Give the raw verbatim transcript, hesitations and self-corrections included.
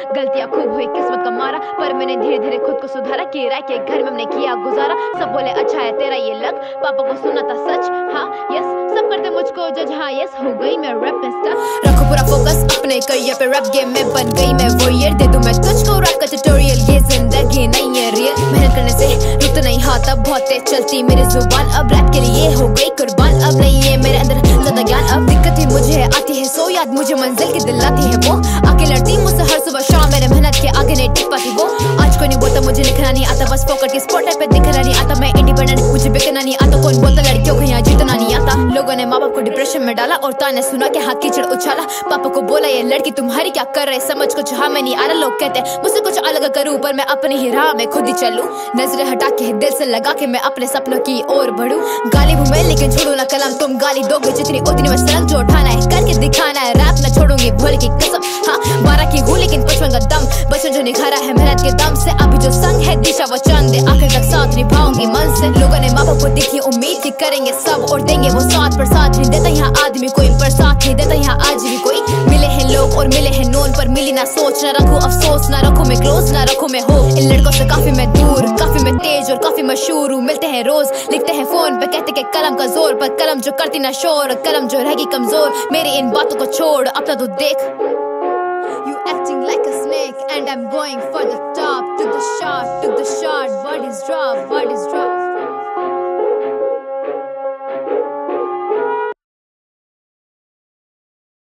गलतियां खूब हुई किस्मत का मारा, पर मैंने धीरे धीरे खुद को सुधारा। किराए के घर में हमने किया गुजारा, सब बोले अच्छा है तेरा ये लक, पापा को सुना था सच। हाँ यस, सब करते मुझको जज। हाँ यस, हो गई मैं रैप में स्टक। रखो पूरा फोकस अपने करियर पे, रैप गेम में बन गई मैं वॉरियर। दे दूं मैं तुझको रैप का ट्यूटोरियल, ये जिंदगी नहीं है रियल। मेहनत करने से रुक तो नहीं, हाथ अब बहुत तेज चलती मेरी जुबान। अब रैप के लिए हो गई कुर्बान, अब नहीं है मेरे अंदर ज्यादा ज्ञान। अब दिक्कत ही मुझे आती है सो याद, मुझे मंजिल की दिलाती है वो। आके लड़ती मुझसे हर सुबह शाम, मेरे मेहनत के आगे नहीं टिक पाती वो। आज कोई नहीं बोलता मुझे लिखना नहीं आता, बस फोकट की स्पॉट पे दिखना नहीं आता। मैं इंडिपेंडेंट, मुझे बिकना नहीं आता। कौन बोलता लड़कियों को यहाँ जीतना नहीं आता। लोगों ने माँ बाप को डिप्रेशन में डाला और ताने सुना के हाथ कीचड़ उछाला। पापा को बोला ये लड़की तुम्हारी क्या कर रहे, समझ कुछ हाँ मैं नहीं आ रहा। लोग कहते मुझसे कुछ अलग करूं, पर मैं अपनी ही राह में खुद ही चलूं। नजरें हटा के दिल से लगा के मैं अपने सपनों की ओर बढ़ूं। गाली हूं मैं लेकिन छोड़ू ना कलम, तुम गाली दोगे जितनी उतनी मैं सड़क जो उठाना है करके दिखाना है। रैप न छोड़ूंगी भोले की कसम, हाँ बारह की हूँ लेकिन पचपन का दम। बचपन जो निखारा है मेहनत के दम से, अभी जो संग है दिशा वो चंद, आखिर तक साथ निभाऊंगी मन से। लोगों ने माँ बाप को देखी उम्मीद की करेंगे सब और देंगे वो साथ, पर साथ नहीं देता यहाँ आदमी कोई, पर साथ नहीं देता यहाँ आज भी कोई। मिले हैं लोग और मिले हैं नोन, पर मिली ना सोच। ना रखूं अफसोस, ना रखूं मैं क्लोज, ना रखूं मैं होप। इन लड़कों से काफी मैं दूर, काफी मैं तेज और काफी मशहूर हूँ। मिलते हैं रोज, लिखते हैं फोन पे, कहते के कलम का जोर, पर कलम जो करती ना शोर, कलम जो रहेगी कमजोर। मेरी इन बातों को छोड़ अपना तो देख। You acting like a snake and I'm going for the top, to the shot, to the shot. Bodies drop, bodies drop.